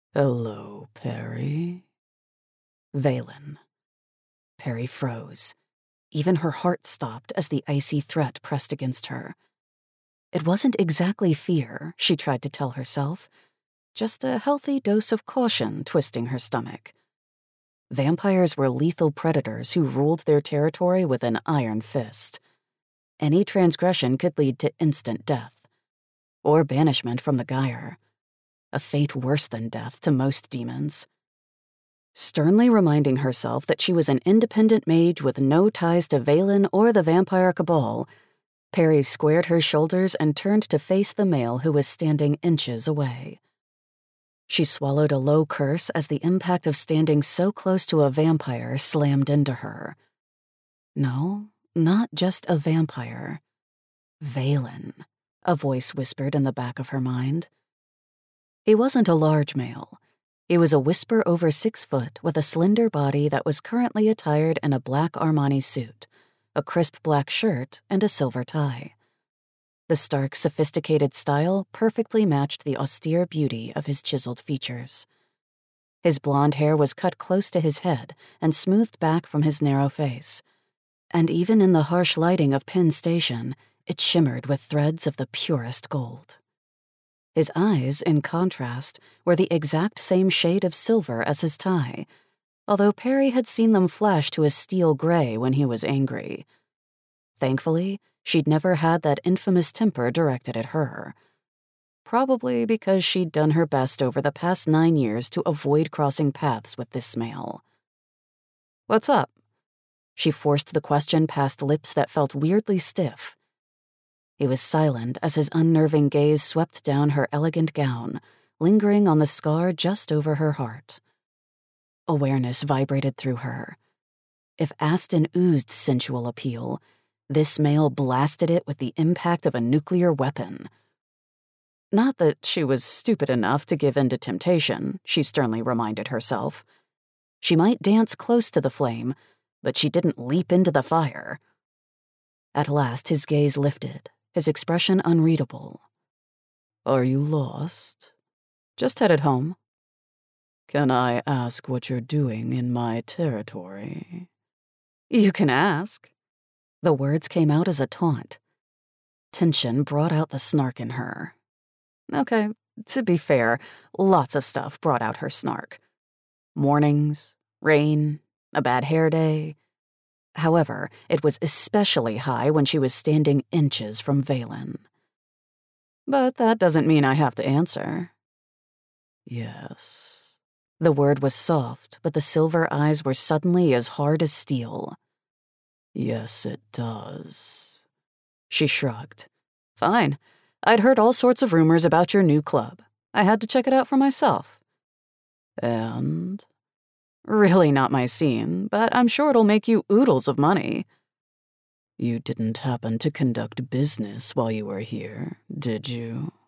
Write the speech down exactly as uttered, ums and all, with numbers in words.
Hello, Perry. Valen. Perry froze. Even her heart stopped as the icy threat pressed against her. It wasn't exactly fear, she tried to tell herself, just a healthy dose of caution twisting her stomach. Vampires were lethal predators who ruled their territory with an iron fist. Any transgression could lead to instant death, or banishment from the Gyre, a fate worse than death to most demons. Sternly reminding herself that she was an independent mage with no ties to Valen or the vampire cabal, Perry squared her shoulders and turned to face the male who was standing inches away. She swallowed a low curse as the impact of standing so close to a vampire slammed into her. No, not just a vampire. Valen, a voice whispered in the back of her mind. He wasn't a large male. He was a whisper over six foot with a slender body that was currently attired in a black Armani suit, a crisp black shirt, and a silver tie. The stark, sophisticated style perfectly matched the austere beauty of his chiseled features. His blonde hair was cut close to his head and smoothed back from his narrow face, and even in the harsh lighting of Penn Station, it shimmered with threads of the purest gold. His eyes, in contrast, were the exact same shade of silver as his tie, although Perry had seen them flash to a steel gray when he was angry. Thankfully, she'd never had that infamous temper directed at her. Probably because she'd done her best over the past nine years to avoid crossing paths with this male. "What's up?" She forced the question past lips that felt weirdly stiff. He was silent as his unnerving gaze swept down her elegant gown, lingering on the scar just over her heart. Awareness vibrated through her. If Aston oozed sensual appeal, this male blasted it with the impact of a nuclear weapon. Not that she was stupid enough to give in to temptation, she sternly reminded herself. She might dance close to the flame, but she didn't leap into the fire. At last his gaze lifted, his expression unreadable. "Are you lost?" "Just headed home." "Can I ask what you're doing in my territory?" "You can ask." The words came out as a taunt. Tension brought out the snark in her. Okay, to be fair, lots of stuff brought out her snark. Mornings, rain, a bad hair day. However, it was especially high when she was standing inches from Valen. "But that doesn't mean I have to answer." "Yes." The word was soft, but the silver eyes were suddenly as hard as steel. "Yes, it does." She shrugged. "Fine. I'd heard all sorts of rumors about your new club. I had to check it out for myself." "And?" "Really not my scene, but I'm sure it'll make you oodles of money." "You didn't happen to conduct business while you were here, did you?"